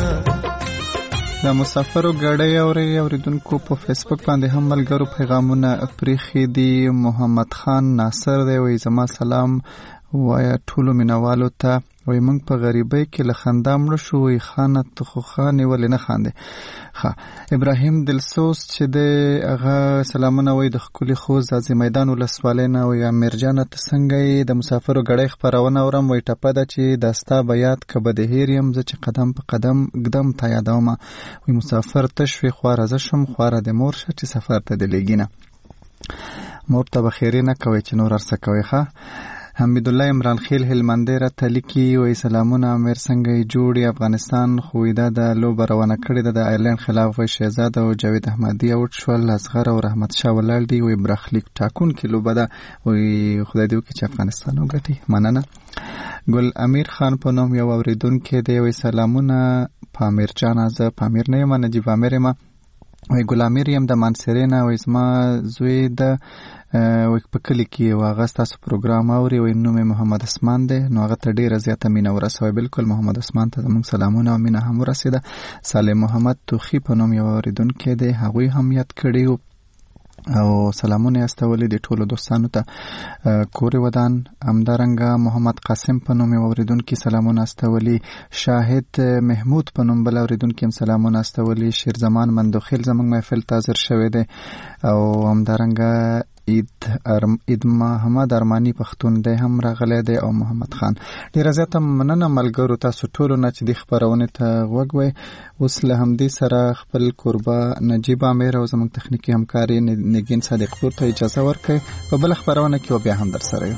د مسافرو ګړې اوري اوریدونکو په فیسبوک باندې هم ملګرو پیغامونه پریخي دي محمد خان ناصر دی وای زما سلام وایا ټولو مینوالو ته وای موږ په غریبۍ کې له خندا مړه شو، وای خانه ته خو خانې ولې نه خاندې. ښه ابراهیم دلسوز چې د هغه سلامونه وای د ښکلي خوست ځاځي میدان ولسوالۍ نه، وای امیرجانه ته څنګه یې؟ د مسافرو ګړۍ خپرونه اورم، وای ټپه ده چې دا ستا به یاد که به د هیر یم زه چې قدم په قدم ږدم تا یادومه. وای مسافر تش وي خواره زه شم، خواره د مور شه چې سفر ته د لیږي نه. مور ته به خیرې نه کوئ چې نور ارڅه کوئ. ښه حمیدالله عمران خیل هلمندی را تلیکی وای سلامونه امیر څنګه یې جوړي افغانستان خو دا د لوبه روانه کړې ده د آیرلند خلاف، وای شهزاد او جاوید احمدی اوټ شول، اصغر او رحمت شاه ولاړ دي، وای برخلیک ټاکون کې لوبه ده، وای خدای دې وکړي چې افغانستان وګټي. مننه. ګل امیر خان په نوم یو اوریدونکی دی، وای سلامونه پامیر جان، زه پامیر نه یم، نجیب امیر یم. وای ګل امیر یم د مانسرې نه، وای زما زوی د وای په کلی کې یو هغه ستاسو پروګرام اوري، وای نوم یې محمد عثمان دی، نو هغه ته ډېره زیاته مینه ورسوئ. بلکل محمد عثمان ته زموږ سلامونه او مینه هم ورسېده. صالح محمد توخي په نوم یو اورېدونکی دی، هغوی هم یاد کړي او سلامونه یې استولي د ټولو دوستانو ته. کورې ودان همدارنګه محمد قاسم په نوم یو اورېدونکي سلامونه استولي. شاهد محمود په نوم بل اورېدونکي هم سلامونه استولي. شیرزمان مندوخیل زموږ محفل ته حاضر شوی دی او همدارنګه اید ارم اید محمد ارمانی پښتون دی هم راغلی دی او محمد خان. ډیره زیاته مننه ملګرو تاسو ټولو نه چې د خبرونې ته غوږ وئ. اوس له همدې سره خپل کوربه نجیب امیر او زموږ تخنیکي همکاري نگین صادق پور ته اجازه ورکړئ. په بله خبرونه کې بیا هم در سره یو.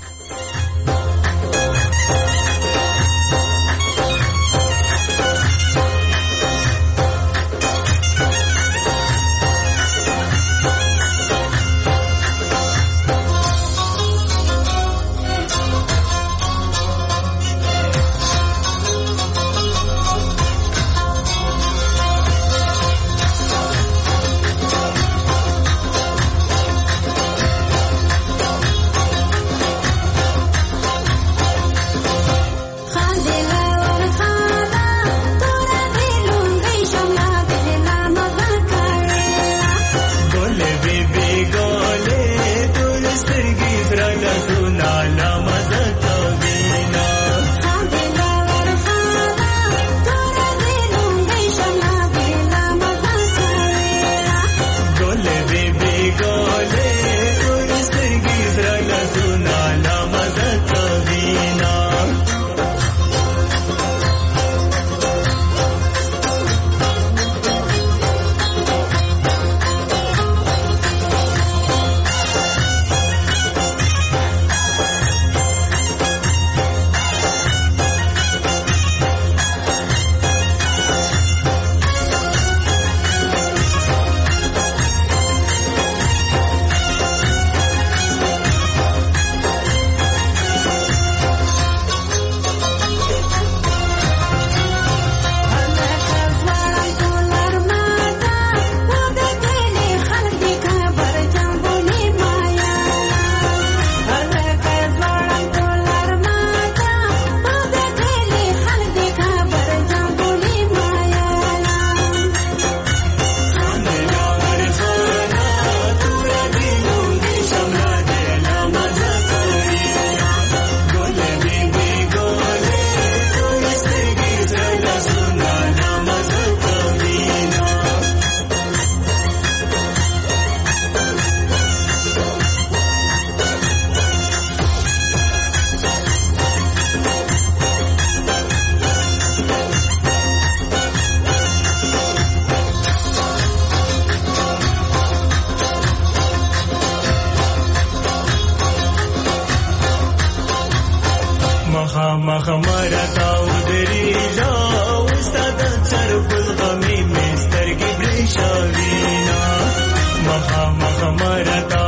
مخ مرتاو دریجا استاد چرپ الغمی مستر کی برشاوینا مخ مخ مرتا